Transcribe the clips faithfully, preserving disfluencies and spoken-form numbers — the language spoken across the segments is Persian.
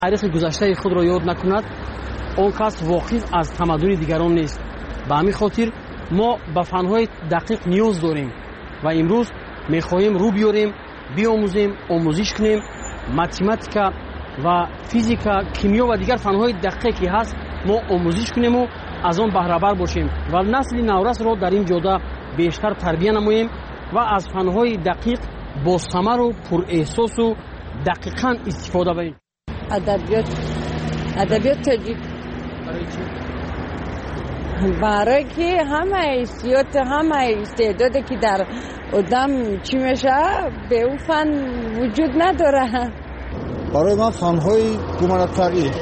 تاریخ گذشته خود را یاد نکند اون کس واقعی از تمدن دیگران نیست. به همین خاطر ما به فنهای دقیق نیاز داریم و امروز میخواهیم رو بیاریم، بیاموزیم، آموزش کنیم. متماتیکا و فیزیکا، کیمیا و دیگر فنهای دقیقی هست ما آموزش کنیم و از آن بهره بر باشیم و نسل نورس را در این جاده بیشتر تربیت نماییم و از فنهای دقیق با ثمر و پر احساس و دقیقاً استفاده کنیم. ادبیات ادبیات تاجیک برای چی؟ برای که همه استعداد همه استعدادی که در آدم چی میشه به اون فن وجود نداره. برای من فنهای گمانه‌طلبی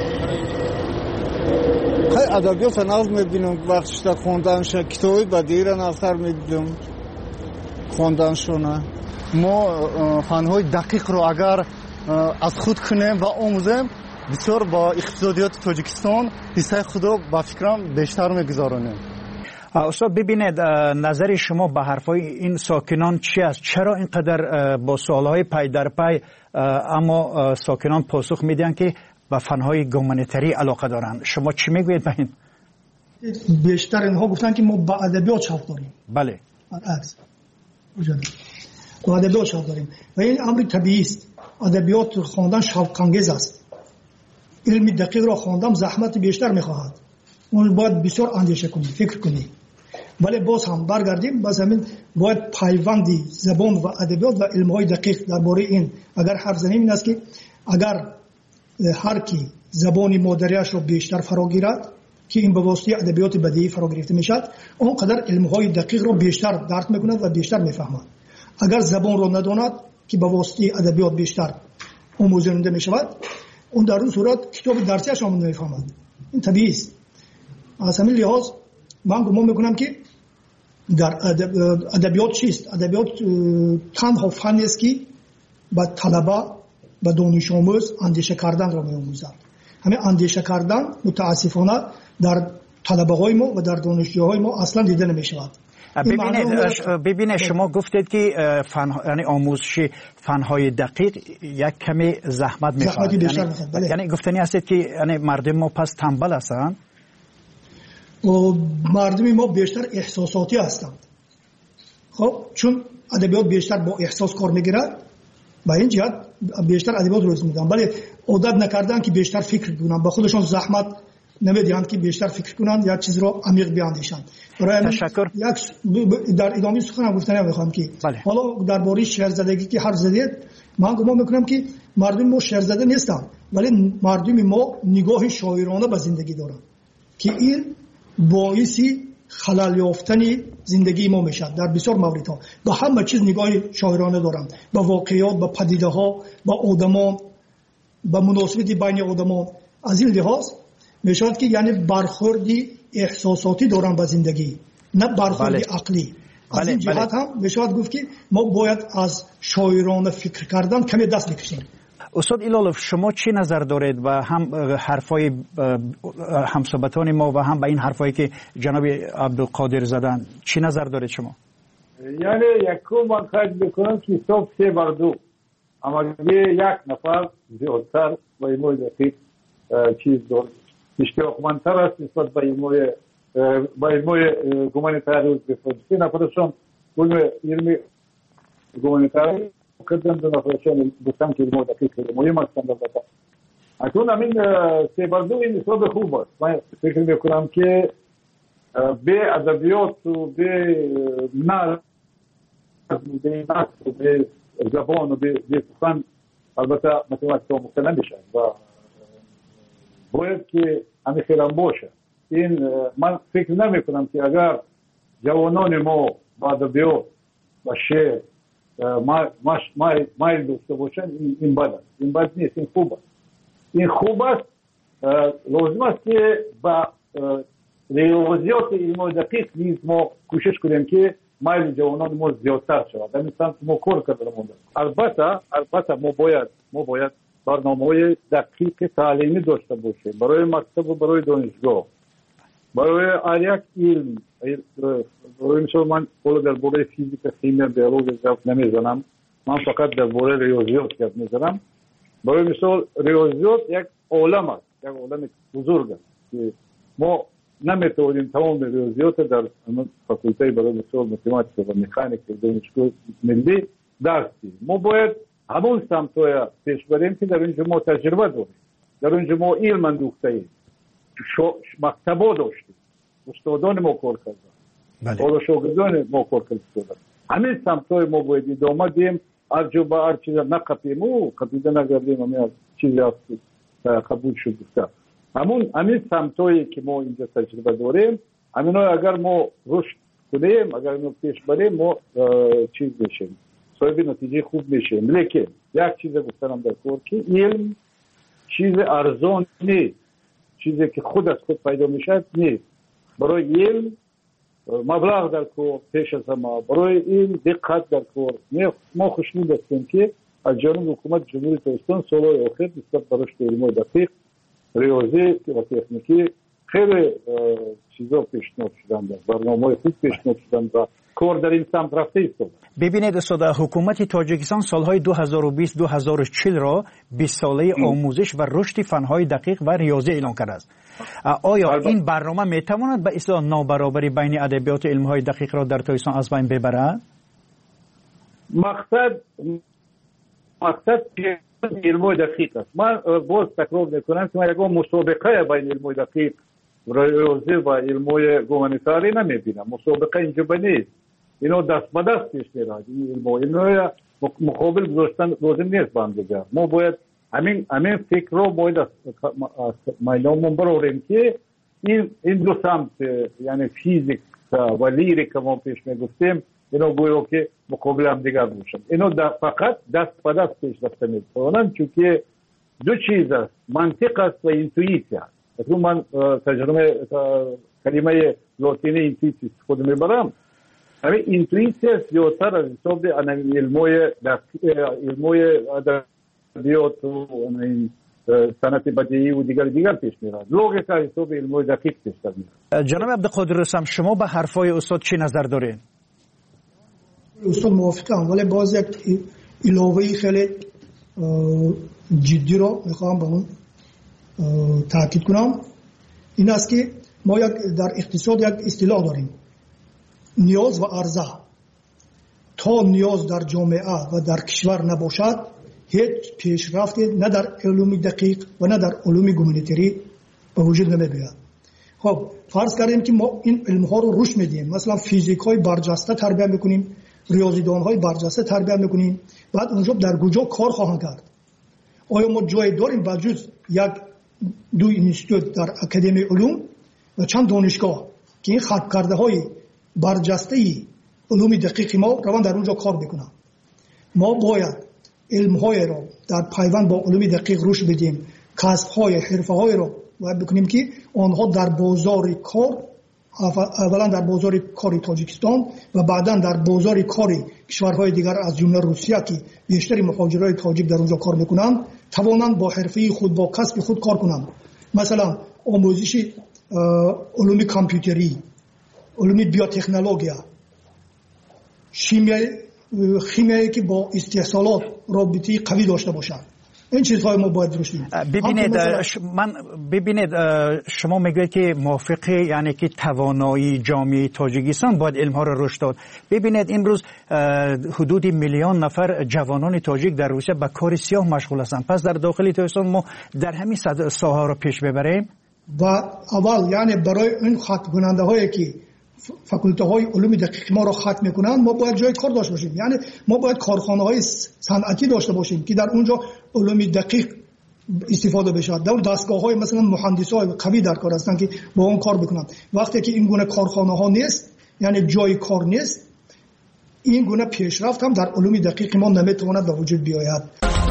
خیلی ادبیات نظم میبینم وقتی شده خوندنش کتابی بدیهی را نظر میدیم خوندنشونه. ما فنهای دقیق رو اگر از خود کنیم و آموزیم بسیار با اقتصادیات تاجیکستان حصه خود رو با فکرم بیشتر میگذارونیم. استاد ببینید نظر شما به حرفای این ساکنان چی است؟ چرا اینقدر با سوالهای پی در پی اما ساکنان پاسخ میدن که به فنهای گومانیتری علاقه دارن؟ شما چی میگویید به این؟ بیشتر اینها گفتن که ما با ادبیات شوق داریم. بله. عکس. با ادبیات شوق داریم و این امر طبیعی است. ادبیات خواندن شوق انگیز است. علم دقیق را خواندن زحمت بیشتر میخواهد. اون باید بسیار اندیشه کنی، فکر کنی. ولی باز هم برگردیم باز همین باید پیوندی زبان و ادبیات و علم‌های دقیق درباره این اگر حرف زنیم این است که اگر هر کی زبان مادریش را بیشتر فرا گیرد که این به واسطه ادبیات بدیهی فرا گرفته میشد اونقدر علم‌های دقیق را بیشتر درک میکند و بیشتر میفهمد. اگر زبان را نداند که به واسطه ادبیات بیشتر آموزنده میشود اون در اون صورت کتاب درسیش هم نمیفهمد. این طبیعی است. از همین لحاظ من گمان میکنم که در ادبیات چیست؟ ادبیات تنها فنی است که به طلبه به دانش آموز اندیشه کردن را می‌آموزد. همین اندیشه کردن متاسفانه در طلبه های ما و در دانشجوهای ما اصلا دیده نمی‌شود. ببینید ببینید شما گفتید که فن یعنی آموزش فنهای دقیق یک کمی زحمت می‌خواد. یعنی, یعنی گفتنی هست که یعنی مردم ما پس تنبل هستند. و مردم ما بیشتر احساساتی هستند. خب چون ادبیات بیشتر با احساس کار میگیرد با این جهت بیشتر ادبیات روز میدن ولی عادت نکردن که بیشتر فکر کنن با خودشون زحمت نمیدهند که بیشتر فکر کنن یا چیز رو عمیق بیاندیشند. برای تشکر. یک در ادامه سخنم گفتنم میخوام که بله. حالا درباره شعر زدگی که حرف زدید من گمان میکنم که مردم ما شعر زده نیستند ولی مردم ما نگاه شاعرانه به زندگی دارند که این باعثی خلل یافتن زندگی ما میشه. در بسیار موردها به همه چیز نگاه شاعرانه دارند، به واقعیات، به پدیده ها، به آدمان، به مناسبت بین آدمان. از این لحاظ میشود که یعنی برخوردی احساساتی دارند به زندگی نه برخوردی بله. عقلی. از بله. این جهت بله. هم میشود گفت که ما باید از شاعرانه فکر کردن کمی دست بکشیم. استاد ایلالوف شما چی نظر دارید و هم حرفای همصحبتان ما و هم به این حرفایی که جناب عبدالقادر زدن چی نظر دارید شما؟ یعنی یکو من خواهد بکنم که صبح سه بر دو اما یک نفر زیادتر با ایموی دقیق چیز دارد اشتراکمندتر است نسبت با ایموی با ایموی گمانیتاری روز بفرد سه نفرشون علم گمانیتاری کردن دو نفرشون گفتن که ایموی دقیق کرده مهم هستند البته اکنون همین سه بر دو این نسبت خوب است. من فکر میکنم که به ادبیات و به نظم به نصب و به زبان و به سخن البته متوسط مختلف میشن و باید که همه خیلی باشه. این من فکر نمی کنم که اگر جوانان ما با ادبیات و شعر مایل داشته باشن این بد است. این بد نیست، این خوب است. این خوب است. لازم است که با ریاضیات علم دقیق نیز ما کوشش کنیم که مایل جوانان ما زیادتر شود. در مثلا ما کار کردیم. البته البته ما باید ما باید برنامه‌های دقیق تعلیمی داشته باشیم برای مکتب و برای دانشگاه، برای هر یک علم. برای مثلا من قول درباره فیزیک، شیمی، بیولوژی حرف نمیزنم. من فقط درباره ریاضیات حرف میزنم. برای مثال ریاضیات یک عالم است، یک عالم بزرگ است که ما نمیتونیم تمام ریاضیات در فاکولته برای مثال متماتیک و مکانیک دانشگاه ملی درس بدیم. ما باید همون سمت‌های پیش بریم که در اینجا ما تجربه داریم، در اینجا ما علم اندوخته ایم، مکتبا داشتیم، استادان ما کار کردن، حالا شاگردان ما کار کردن. همین سمت‌های ما باید ادامه دیم، هر جا با هر چیز نقپیم و قبیده نگردیم همین چیزی قبول شد گفته. همون همین سمت‌هایی که ما اینجا تجربه داریم، همینا اگر ما رشد کنیم، اگر ما پیش بریم، ما چیز بشیم، صاحب نتیجه خوب میشیم. لیکن یک چیز گفتم در کار که علم چیز ارزان نیست، چیزی که خود از خود پیدا میشد نیست. برای علم مبلغ در کار پیش از ما، برای این دقت در کار. ما خوشنود هستیم که از جانب حکومت جمهوری تاجیکستان سالهای اخیر نسبت به رشد علمی دقیق، ریاضی و تکنیکی خیلی چیزا پیشنهاد شدن، برنامه‌های خوب پیشنهاد شدن و کار در این سمت رفته است. ببینید استاد، حکومت تاجیکستان سالهای دو هزار و بیست تا دو هزار و چهل را بیست ساله آموزش و رشد فنهای دقیق و ریاضی اعلام کرده است. آیا این برنامه میتواند به اصلاح نابرابری بین ادبیات علمهای دقیق را در تاجیکستان از بین ببرد؟ مقصد مقصد علمهای دقیق است. من باز تکرار میکنم که من یک مسابقه بین علمهای دقیق ریاضی و علمهای گومانیتاری نمیبینم. مسابقه اینجا نیست، اینا دست به دست پیش میرد. این علمهای مقابل گذاشتن لازم نیست با هم دیگر. ما باید همین همین فکر رو باید از میدانمون براریم که این این دو سمت، یعنی فیزیک و لیریک ما پیش میگفتیم، اینا گویا که مقابل هم دیگر باشن. اینا فقط دست به دست پیش رفته میتونن، چون که دو چیز است، منطق است و اینتویسیا. مثلا من ترجمه کلمه لاتینی اینتویسیا خود میبرم. همین اینتویسیا زیادتر از حساب علمای علمای ادبیات و صنعت بدیعی و دیگر دیگر پیش میرد. لوگیک از حساب علمای دقیق پیش میرد. جناب عبدالقادر رستم، شما به حرفای استاد چی نظر دارین؟ استاد موافقم، ولی باز یک علاوه خیلی جدی رو میخوام به اون تاکید کنم. این است که ما یک در اقتصاد یک اصطلاح داریم، نیاز و عرضه. تا نیاز در جامعه و در کشور نباشد، هیچ پیشرفتی نه در علوم دقیق و نه در علوم گومانیتری به وجود نمیاد. خب فرض کردیم که ما این علم ها رو رشد میدیم، مثلا فیزیک های برجسته تربیت میکنیم، ریاضیدان های برجسته تربیت میکنیم، بعد اونجا در کجا کار خواهند کرد؟ آیا ما جای داریم بجز یک دو اینستیتوت در اکادمی علوم و چند دانشگاه که این خلق کرده های برجسته علوم دقیق ما روان در اونجا کار بکنن؟ ما باید علم های را در پیوند با علوم دقیق رشد بدیم، کسب های حرفه های را باید بکنیم که آنها در بازار کار، اولا در بازار کار تاجیکستان و بعدا در بازار کار کشورهای دیگر از جمله روسیه که بیشتر مهاجرای تاجیک در اونجا کار میکنن، توانند با حرفه خود، با کسب خود کار کنند. مثلا آموزش علوم کامپیوتری، علوم بیوتکنولوژی، شیمیایی خیمیایی که با استحصالات رابطه قوی داشته باشند. این چیزهای ما باید درست کنیم. ببینید من ببینید شما میگوید که موافقه، یعنی که توانایی جامعه تاجیکستان باید علم ها را رشد داد. ببینید امروز حدود میلیون نفر جوانان تاجیک در روسیه به کار سیاه مشغول هستند. پس در داخل تاجیکستان ما در همین ساحه را پیش ببریم و اول یعنی برای این ختم کننده هایی که فاکولته های علوم دقیق ما را ختم میکنن، ما باید جای کار داشته باشیم. یعنی ما باید کارخانه های صنعتی داشته باشیم که در اونجا علوم دقیق استفاده بشه. در دستگاه های مثلا مهندس های قوی در کار هستن که با اون کار بکنن. وقتی که این گونه کارخانه ها نیست، یعنی جای کار نیست، این گونه پیشرفت هم در علوم دقیق ما نمیتواند به وجود بیاید.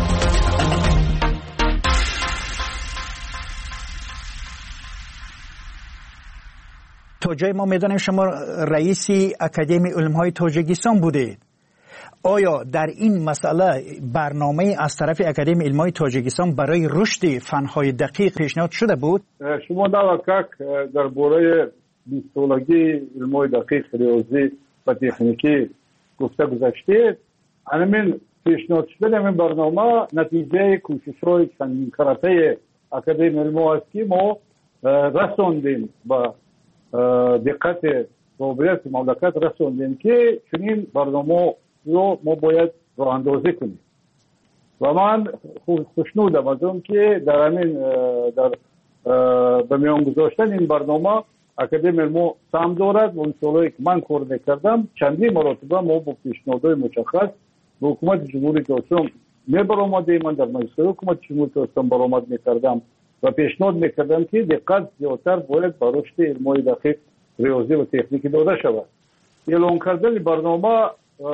تا جای ما میدانیم شما رئیس اکادمی علمهای تاجیکستان بودید. آیا در این مسئله برنامه از طرف اکادمی علمهای تاجیکستان برای رشد فنهای دقیق پیشنهاد شده بود؟ شما در درباره بیست سالگی علمهای دقیق، ریاضی و تکنیکی گفته گذاشتید. همین پیشنهاد شدن این برنامه نتیجه کوشش‌های چندین کارته اکادمی علم است که ما رساندیم با دقت قابلیت مملکت رساندیم که چنین برنامه رو ما باید راه اندازی کنیم و من خوشنودم از اون که در همین در به میان گذاشتن این برنامه اکادمی علم سهم دارد و اون سالهایی که من کار میکردم چندین مرتبه ما با پیشنهادهای مشخص به حکومت جمهوری اسلامی میبرآمدیم. من در مجلس حکومت جمهوری اسلامی برآمد میکردم و پیشنهاد میکردم که دقت زیادتر باید به رشد علم‌های دقیق ریاضی و تکنیکی داده شود. اعلان کردن برنامه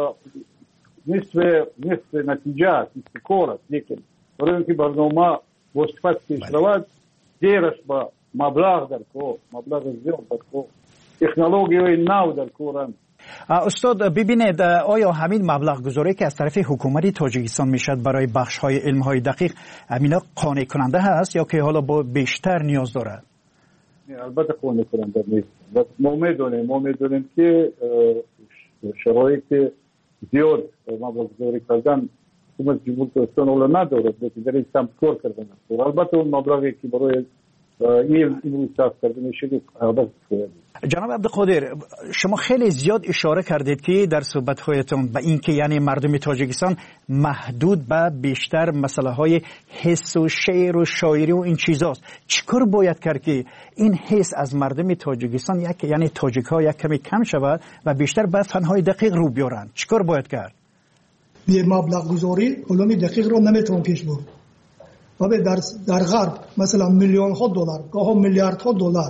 نصف نصف نتیجه است، نصف کار است، لیکن برای اینکه برنامه با صفت پیش رود دیرش با مبلغ در کار، مبلغ زیاد در کار، تکنولوژی نو در کارند. استاد ببینید آیا همین مبلغ گذاری که از طرف حکومت تاجیکستان میشد برای بخش های علم های دقیق همینا قانع کننده هست یا که حالا با بیشتر نیاز دارد؟ البته قانع کننده نیست. ما میدونیم ما میدونیم که شرایط زیاد مبلغ گذاری کردن حکومت جمهوری اسلامی اول ندارد، که در این سمت کار کردن. البته اون مبلغی که برای این این صرف کردن شده البته جناب عبدالقادر، شما خیلی زیاد اشاره کردید که در صحبت‌هایتون به این که یعنی مردم تاجیکستان محدود به بیشتر مسئله های حس و شعر و شاعری و این چیزاست. چیکار باید کرد که این حس از مردم تاجیکستان یک یعنی تاجیک ها یک کمی کم شود و بیشتر به فنهای دقیق رو بیارن؟ چیکار باید کرد؟ به مبلغ گذاری علوم دقیق رو نمیتون پیش برد. و در در غرب مثلا میلیون ها دلار، گاه میلیارد ها دلار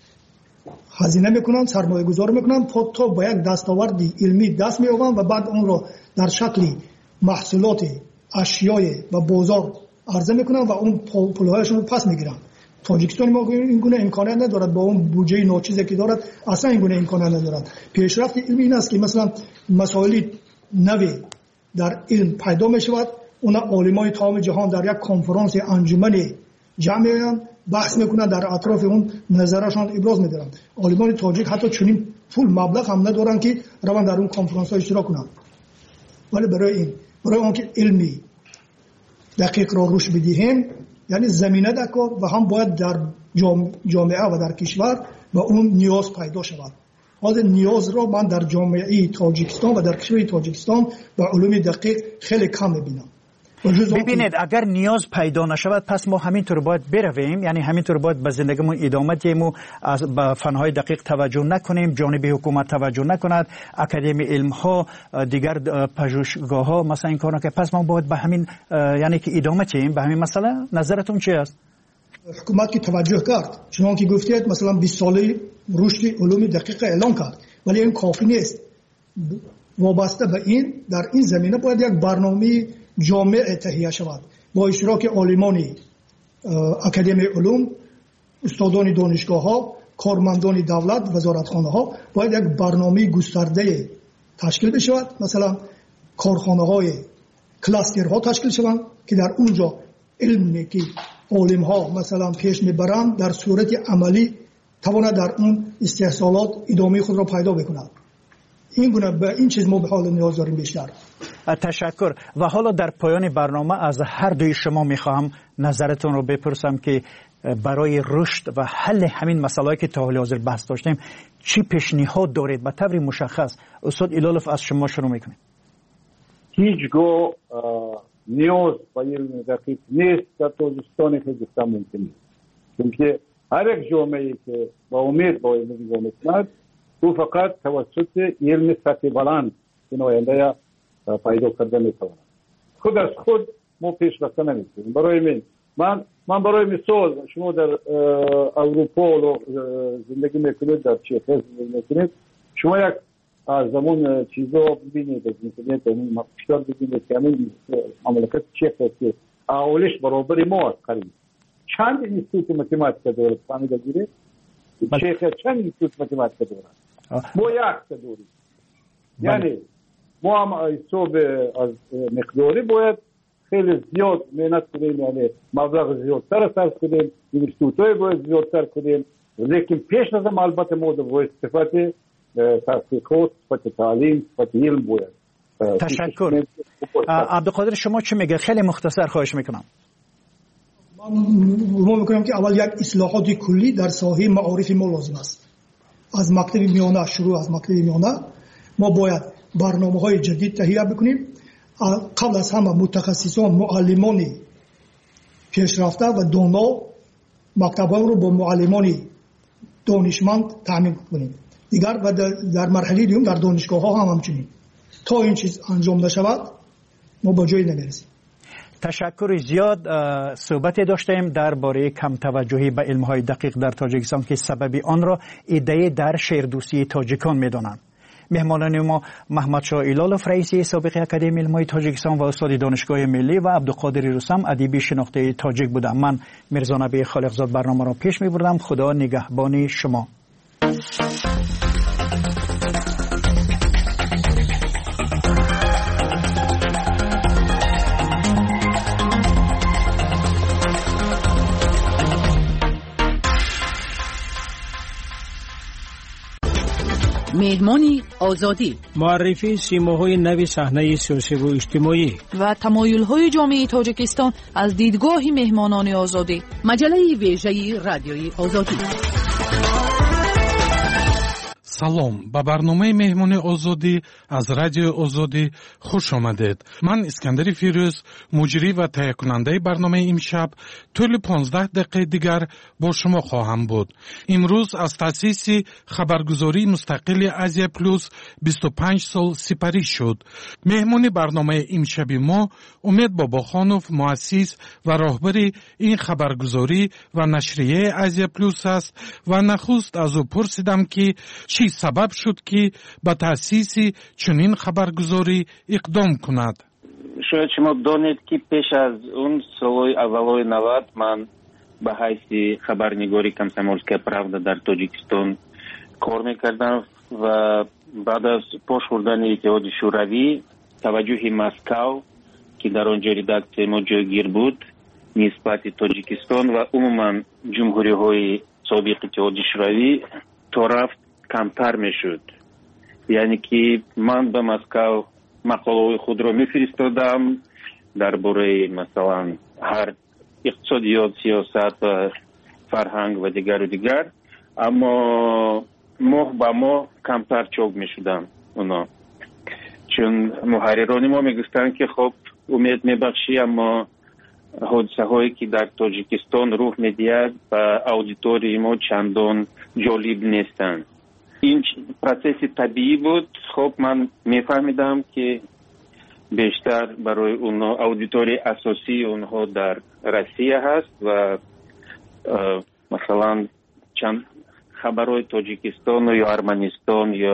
هزینه میکنن، سرمایه گذاری میکنن تا با یک دستاوردی علمی دست مییابن و بعد اون رو در شکل محصولات اشیای و بازار عرضه میکنن و اون پولهایشون رو پس میگیرن. تاجیکستان ما این گونه امکانات ندارد، با اون بودجه ناچیزی که دارد اصلا این گونه امکانات ندارد. پیشرفت علمی این است که مثلا مسائل نوی در علم پیدا میشود، اون عالمای تمام جهان در یک کنفرانس انجمنی جمع میشن، بحث میکنن، در اطراف اون نظرشان ابراز میدارن. عالمان تاجیک حتی چنین پول مبلغ هم ندارن که روان در اون کنفرانس ها اشتراک کنن. ولی برای این برای اون که علمی دقیق را روش بدهیم یعنی زمینه در کار و هم باید در جامعه و در کشور و اون نیاز پیدا شود. حالا نیاز را من در جامعه تاجیکستان و در کشور تاجیکستان با علوم دقیق خیلی کم میبینم. ببینید اگر نیاز پیدا نشود پس ما همینطور باید برویم، یعنی همینطور باید به زندگیمون ادامه دهیم و به فنهای دقیق توجه نکنیم، جانب حکومت توجه نکند، اکادمی علم ها دیگر پژوهشگاه ها مثلا این کارا که پس ما باید به همین یعنی که ادامه دهیم به همین مسئله. نظرتون چی است؟ حکومت که توجه کرد، چون که گفتید مثلا بیست ساله رشد علوم دقیق اعلان کرد، ولی این کافی نیست. وابسته به این در این زمینه باید یک برنامه جامع تهیه شود با اشتراک عالمان اکادمی علوم، استادان دانشگاه ها، کارمندان دولت، وزارتخانه ها. باید یک برنامه گسترده تشکیل بشود، مثلا کارخانه های کلاستر ها تشکیل شوند که در اونجا علمی که عالم ها مثلا پیش میبرند در صورت عملی تواند در اون استحصالات ادامه خود را پیدا بکند. این گونه به این چیز ما به حال نیاز داریم بیشتر. تشکر. و حالا در پایان برنامه از هر دوی شما میخواهم نظرتون رو بپرسم که برای رشد و حل همین مسائلی که تا حال حاضر بحث داشتیم چی پیشنهاد دارید؟ به طور مشخص استاد ایلالوف از شما شروع میکنیم. هیچگاه نیاز به علم دقیق نیست در تاجیکستان خیلی ممکن نیست، چون هر یک جامعه‌ای که با امید با علم نگاه میکند او فقط توسط علم سطح بلند این آینده پیدا کرده میتواند. خود از خود ما پیشرفت نمیکنیم. برای من من من برای مثال شما در اروپا زندگی میکنید، در چیخ زندگی میکنید، شما یک از زمان چیزا ببینید از اینترنت این مقشتر ببینید که همین مملکت چیخ که اولش برابر ما است قریب. چند اینستیتوت متماتیک دارد فهمیده گیرید؟ چیخ چند اینستیتوت متماتیک دارد؟ ما یک داریم. یعنی ما هم حساب از مقداری باید خیلی زیاد محنت کنیم، یعنی مبلغ زیادتر صرف کنیم، اینستیتوت‌های باید زیادتر کنیم، لیکن پیش از البته ما باید صفت تحقیقات، صفت تعلیم، صفت علم باید تشکر. عبدالقادر شما چی میگه؟ خیلی مختصر خواهش میکنم. من میکنم که اول یک اصلاحات کلی در ساحه معارف ما لازم است. از مکتب میانه شروع از مکتب میانه ما باید برنامه‌های جدید تهیه بکنیم. قبل از همه متخصصان معلمان پیشرفته و دانا مکتب‌ها رو با معلمان دانشمند تامین کنیم. دیگر و در مرحله دوم در دانشگاه‌ها هم همچنین. تا این چیز انجام نشود ما با جایی نمیرسیم. تشکر زیاد. صحبت داشتیم درباره کم توجهی به علم‌های دقیق در تاجیکستان که سبب آن را ایده در شهردوستی تاجیکان می‌دانند. مهمانان ما محمد شاه ایلالوف رئیس سابق اکادمی علم‌های تاجیکستان و استاد دانشگاه ملی و عبدالقادر رستم ادیب شناخته تاجیک بودم. من میرزا نبی خالقزاد برنامه را پیش می‌بردم. خدا نگهبان شما. مهمانی آزادی، معرفی سیماهای نوی صحنه سیاسی و اجتماعی و تمایل‌های جامعه تاجیکستان از دیدگاه مهمانان آزادی. مجله ویژه رادیوی آزادی. салом ба барномаи меҳмони озодӣ аз радиои озодӣ хуш омадед. ман искандари фирӯз муҷрӣ ва таҳиякунандаи барномаи имшаб тӯли понздаҳ дақиқаи дигар бо шумо хоҳам буд. имрӯз аз таъсиси хабаргузории мустақили азия плюс бисту панҷ сол сипарӣ шуд. меҳмони барномаи имшаби мо умед бобохонов муассис ва роҳбари ин хабаргузорӣ ва нашрияи азия плюс аст ва нахуст аз ӯ пурсидам ки чӣ сабаб шуд ки ба таъсиси чунин хабаргузорӣ иқдом кунад. шояд шумо донед ки пеш аз он солҳои аввалои навад ман ба ҳайси хабарнигори комсомольская правда дар тоҷикистон кор мекардам ва баъд аз пош хӯрдани иттиҳоди шӯравӣ таваҷҷӯҳи Москав ки дар он ҷо редаксияи мо ҷойгир буд нисбати тоҷикистон ва умуман ҷумҳуриҳои собиқи иттиҳоди шӯравӣ то рафт камтар мешуд. яъне ки ман ба Москав мақолаҳои худро мефиристодам дар бораи масалан ҳар иқтисодиёт, сиёсат ва фарҳанг ва дигару дигар, аммо моҳ ба моҳ камтар чоп мешуданд оно. чун муҳаррирони мо мегуфтанд ки хоб умед мебахшӣ, аммо ҳодисаҳое ки дар тоҷикистон рух медиҳад ба аудиторияи мо чандон ҷолиб нестанд. ин процесси табиӣ буд. хоб ман мефаҳмидам ки бештар барои онҳо аудиторияи асосии онҳо дар Россия ҳаст ва масалан чанд хабарҳои Тоҷикистону ё Арманистон ё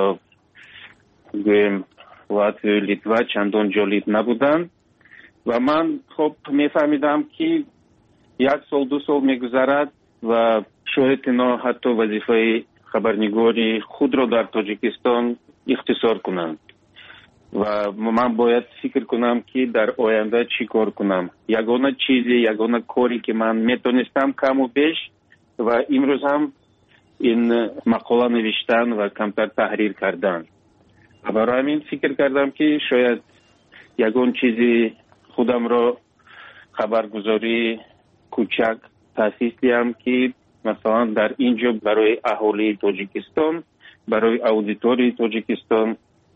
гӯем Латвия, Литва чандон ҷолиб набуданд ва ман хоб мефаҳмидам ки як сол ду сол мегузарад ва шояд ино ҳатто вазифаи хабарнигори худро дар Тоҷикистон ихтисор кунанд ва ман бояд фикр кунам ки дар оянда чӣ кор кунам. ягона чизи, ягона коре ки ман метонистам каму беш ва имрӯз ҳам ин мақола навиштан ва камтар таҳрир кардан. барои ҳамин фикр кардам ки шояд ягон чизи худамро хабаргузории кӯчак таъсис диҳам ки масалан дар ин ҷо барои аҳолии Тоҷикистон, барои аудиторияи Тоҷикистон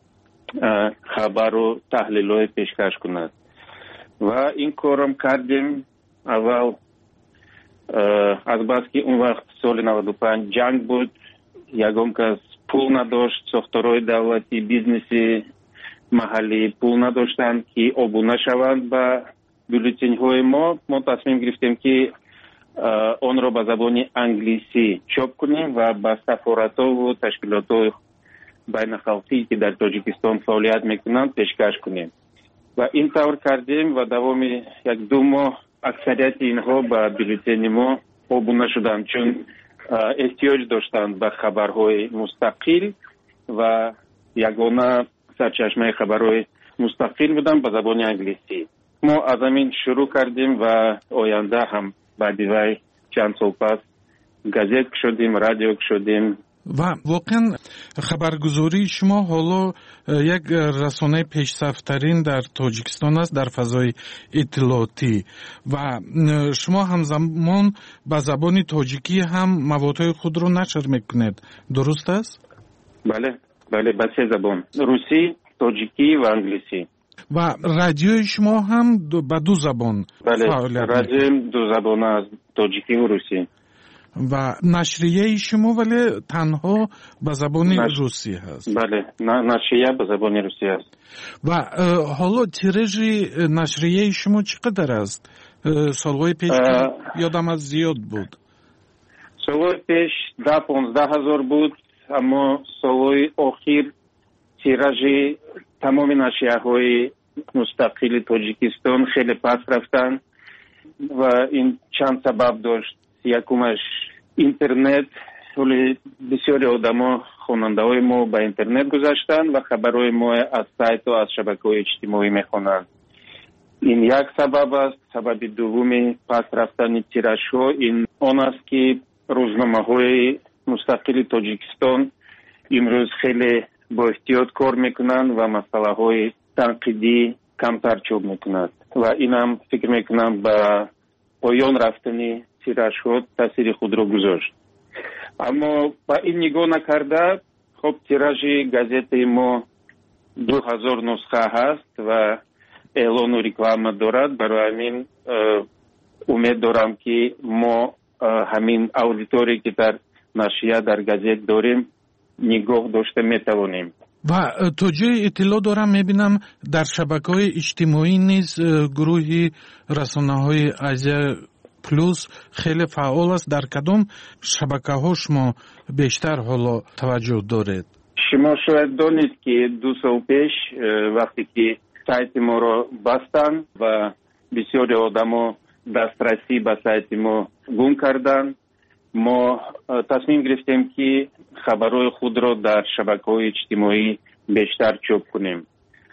хабару таҳлилҳое пешкаш кунад. ва ин корам кардем. аввал азбаски он вақт соли наваду панҷ ҷанг буд, ягон кас пул надошт, сохторҳои давлатӣ, бизнеси маҳаллӣ пул надоштанд ки обуна шаванд ба бюллетенҳои мо. мо тасмим гирифтем ки онро ба забони англисӣ чоп кунем ва ба сафоратову ташкилотҳои байнахалқӣ ки дар Тоҷикистон фаъолият мекунанд пешкаш кунем. ва ин тавр кардем ва давоми як ду моҳ аксарияти инҳо ба бюллетени мо обуна шуданд, чун эҳтиёҷ доштанд ба хабарҳои мустақил ва ягона сарчашмаи хабарҳои мустақил буданд ба забони англисӣ. мо аз ҳамин шурӯъ кардем ва оянда ҳам баъди вай чанд сол пас газет кушодем, радио кушодем, و واقعا خبرگزاری شما حالا یک رسانه پیشرفت‌ترین در تاجیکستان است در فضای اطلاعاتی و شما همزمان به زبان تاجیکی هم موادهای خود رو نشر میکنید، درست است؟ بله بله، به سه زبان، روسی، تاجیکی و انگلیسی. و رادیوی شما هم دو به دو زبان بله، رادیو دو زبان است، تاجیکی و روسی. و نشریه شما ولی تنها به زبان نش... روسی هست؟ بله، نشریه به زبان روسی هست. و حالا تیراژ نشریه شما چقدر است؟ سالهای پیش اه... یادم از زیاد بود. سالهای پیش ده پانزده هزار بود، اما سالهای آخر تیراژ تمام نشریه های مستقل تاجیکستان خیلی پس رفتن و این چند سبب داشت. یکمش اینترنت، ولی بسیاری آدما خواننده‌های ما به اینترنت گذاشتن و خبرهای ما از سایت و از شبکه‌های اجتماعی میخوانند. این یک سبب است. سبب دومی پس رفتن تیراژها این آن است که روزنامه‌های مستقل تاجیکستان امروز خیلی با احتیاط کار میکنند و مسئله‌های تنقیدی کمتر چاپ میکنند و اینم فکر میکنم به پایان رفتن تیراژها تاثیر خود را گذاشت. اما با این نگاه نکرده، خب تیراژ گازت ما دو هزار نسخه هست و اعلان و رکلام دارد. برای همین امید دارم که ما همین اودیتوری که در نشریه در گازت داریم نگاه داشته میتوانیم. و تا جای اطلاع دارم میبینم در شبکه‌های اجتماعی نیز گروهی رسانه‌های آزیا پلوس خیلی فعال است. در کدام شبکه‌ها شما بیشتر حالا توجه دارید؟ شما شاید دانید که دو سال پیش وقتی که سایت ما را بستن و بسیاری آدما دسترسی به سایت ما گم کردن، ما تصمیم گرفتیم که خبرهای خود را در شبکه‌های اجتماعی بیشتر چاپ کنیم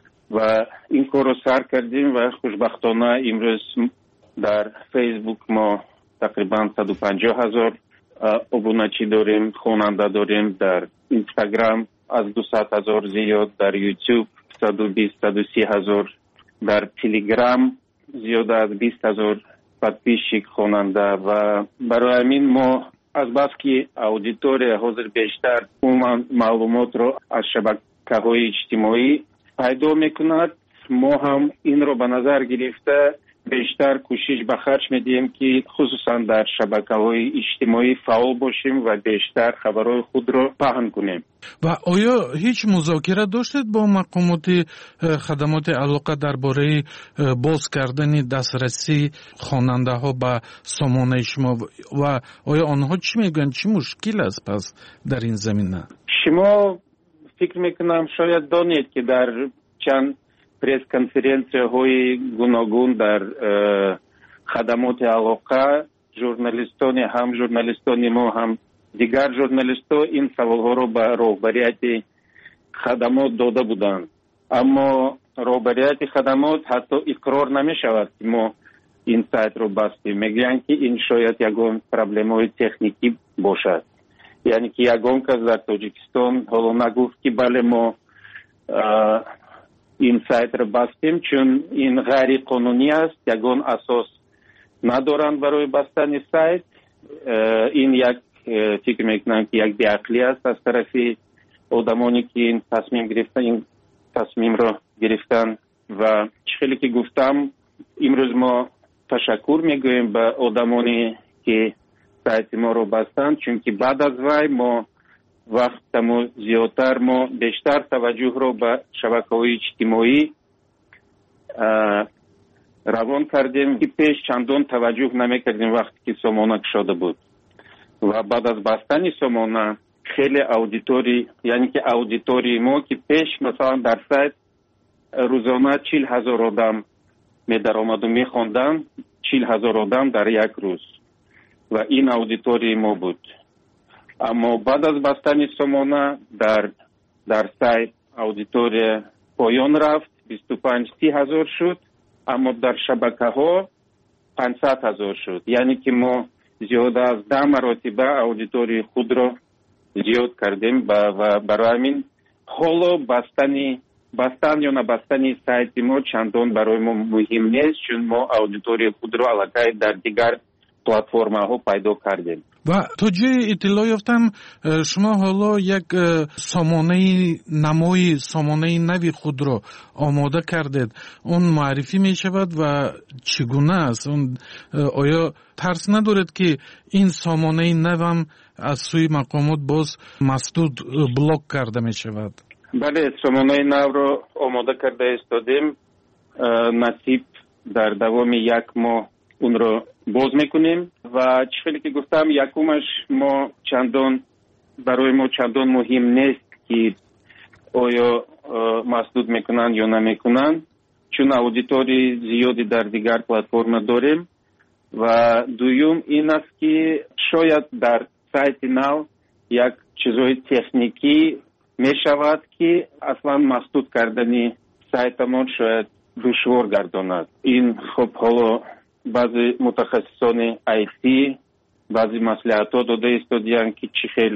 و این کار را سر کردیم و خوشبختانه امروز در فیسبوک ما تقریبا صد و پنجاه هزار ابونچی داریم، خواننده داریم. در اینستاگرام از دویست هزار زیاد، در یوتیوب صد و بیست صد و سی هزار، در تلگرام زیاد از بیست هزار پادپیشچیک خواننده و برای همین ما از بس که اودیتوری حاضر بیشتر عموما معلومات را از شبکه‌های اجتماعی پیدا میکند، ما هم این را به نظر گرفته بیشتر کوشش به خرج میدیم که خصوصا در شبکه‌های اجتماعی فعال باشیم و بیشتر خبرهای خود را پهن کنیم. و آیا هیچ مذاکره داشتید با مقامات خدمات علاقه درباره باز کردن دسترسی خواننده ها به سامانه شما و آیا آنها چی میگن؟ چی مشکل است پس در این زمینه؟ شما فکر میکنم شاید دانید که در چند پریس کنفرانسی های گوناگون در خدمات علاقه ژورنالیستان هم ژورنالیستان ما هم دیگر ژورنالیست‌ها این سوال‌ها را به رهبریت خدمات داده بودند، اما رهبریت خدمات حتی اقرار نمی‌شود که ما این سایت را بستیم. میگن که این شاید یگان پرابلم‌های تکنیکی باشد، یعنی که یگان کس در تاجیکستان حالا نگفت که بله ما این سایت را بستیم چون این غیر قانونی است، یگان اساس ندارند برای بستن سایت. این یک فکر میکنم که یک بی‌عقلی است از طرف آدمانی که این تصمیم گرفتن این تصمیم را گرفتن و خیلی که گفتم امروز ما تشکر میگوییم به آدمانی که سایت ما را بستن، چون که بعد از وی ما وقتمو زیادتر ما بیشتر توجه را به شبکه‌های اجتماعی روان کردیم که پیش چندان توجه نمیکردیم وقتی که سامانه شده بود و بعد از بستن سامانه خیلی اودیتوری، یعنی که اودیتوری ما که پیش مثلا در سایت روزانه چهل هزار آدم می در آمد و می خوندن، چهل هزار آدم در یک روز و این اودیتوری ما بود. اما بعد از بستن سامانه در در سایت اودیتوری پایان رفت، بیست و پنج سی هزار شد، اما در شبکه ها پانصد هزار شد، یعنی که ما زیاده از ده مراتبه اودیتوری خود را زیاد کردیم و برای همین حالا بستنی бастан ё набастани сайти мо чандон барои мо муҳим нест, чун мо аудиторияи худро аллакай дар дигар платформаҳо пайдо кардем. ва то ҷои иттилоъ ёфтам шумо ҳоло як сомонаи намои сомонаи нави худро омода кардед. Он муаррифӣ мешавад ва чӣ гуна аст? Он оё тарс надоред ки ин сомонаи навам аз сӯи мақомот боз масдуд блок карда мешавад? бале, сомонаи навро омода карда истодем. насиб дар давоми як моҳ унро боз мекунем ва чӣ хеле ки гуфтам, якумаш мо чандон барои мо чандон муҳим нест ки оё масдуд мекунанд ё намекунанд, чун аудитории зиёди дар дигар платформа дорем. ва дуюм ин аст ки шояд дар сайти нав як чизои техникӣ мешавад ки аслан масдуд кардани сайтамон шояд душвор гардонад. ин хуб ҳоло баъзе мутахассисони ай ти баъзе маслиҳатҳо дода истодиянд ки чӣ хел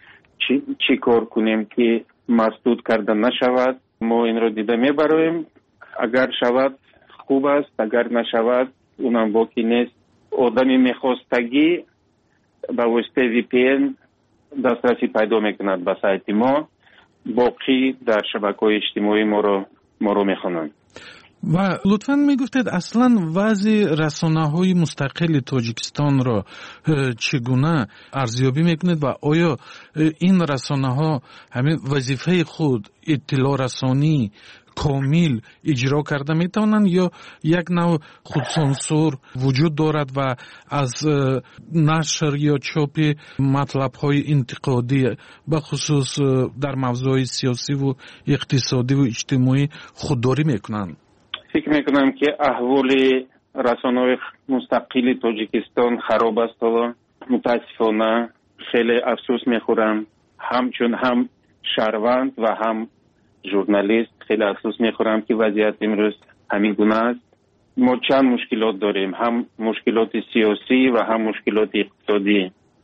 чӣ кор кунем ки масдуд карда нашавад. мо инро дида мебароем. агар шавад хуб аст, агар нашавад унам боки нест. одами мехостагӣ ба воситаи ви пи эн дастрасӣ пайдо мекунад ба сайти мо, боқӣ дар шабакаҳои иҷтимоӣ моро моро мехонанд. ва лутфан мегуфтед аслан вазъи расонаҳои мустақили тоҷикистонро чӣ гуна арзёбӣ мекунед ва оё ин расонаҳо ҳамин вазифаи худ иттилоърасонӣ комил иҷро карда метавонанд ё як навъ худсонсур вуҷуд дорад ва аз нашр ё чопи матлабҳои интиқодӣ бахусус дар мавзӯъҳои сиёсиву иқтисодиву иҷтимоӣ худдорӣ мекунанд? фикр мекунам ки аҳволи расонаҳои мустақили тоҷикистон хароб аст. ҳоло мутаассифона хеле афсӯс мехӯрам, ҳамчун ҳам шаҳрванд ва ҳам журналист хеле афсӯс мехӯрам ки вазъият имрӯз ҳамин гуна аст. мо чанд мушкилот дорем, ҳам мушкилоти сиёсӣ ва ҳам мушкилоти иқтисодӣ.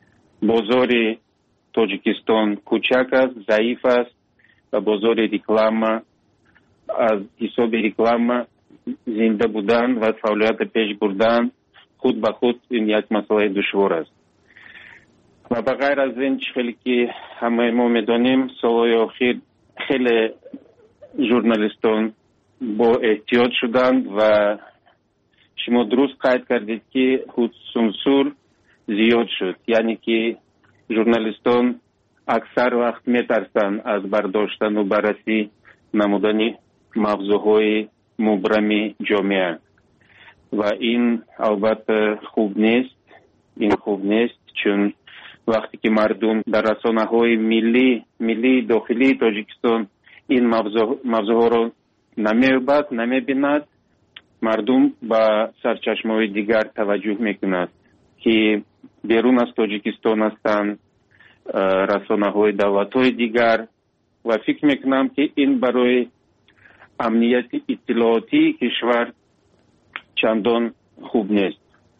бозори тоҷикистон кӯчак аст, заиф аст ва бозори реклама, аз ҳисоби реклама зинда будан ва фаъолияти пеш бурдан худ ба худ ин як масъалаи душвор аст. ва ба ғайр аз ин, чӣ хеле ки ҳамаи мо медонем, солҳои охир хеле журналистон бо эҳтиёт шуданд ва шумо дуруст қайд кардед ки худсунсур зиёд шуд. яъне ки журналистон аксар вақт метарсанд аз бардоштану баррасӣ намудани мавзӯъҳои мубрами ҷомеа ва ин албатта хуб нест. ин хуб нест, чун вақте ки мардум дар расонаҳои миллӣ миллии дохилии тоҷикистон ин мавзӯъҳоро намеёбад, намебинад, мардум ба сарчашмаҳои дигар таваҷҷӯҳ мекунад ки берун аз тоҷикистон ҳастанд, расонаҳои давлатҳои дигар. ва фикр мекунам ки ин барои амнияти иттилоотии кишвар чандон хуб нест.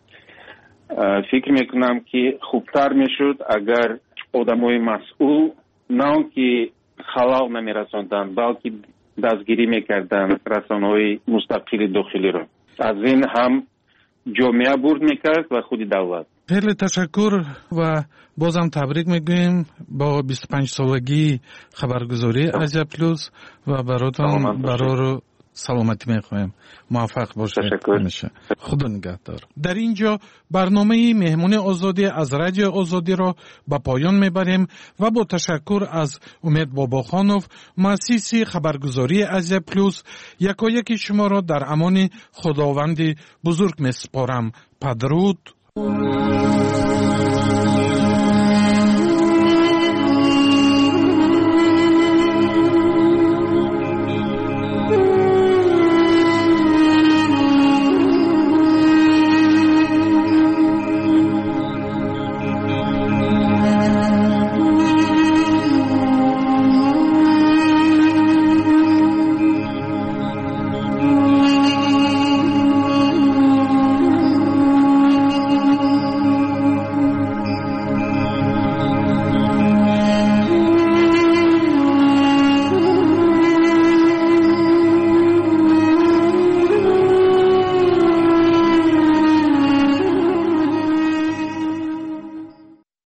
фикр мекунам ки хубтар мешуд агар одамои масъул на он ки халал намерасонданд, балки дастгирӣ мекарданд расонаҳои мустақили дохилиро. аз ин ҳам ҷомеа бурд мекард ва худи давлат. خیلی تشکر و بازم تبریک میگویم با بیست و پنج سالگی خبرگزاری عجب پلوس و براتون برای رو سلامتی میخوایم. موفق باشید همیشه. خدا نگهدار. در اینجا برنامه مهمون آزادی از رادیو آزادی را به پایان میبریم و با تشکر از امید باباخانوف مؤسس خبرگزاری عجب پلوس یکایک شما را در امان خداوند بزرگ میسپارم. پدرود.